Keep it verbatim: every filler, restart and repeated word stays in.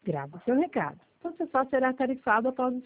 Grave seu recado. Você só será tarifado após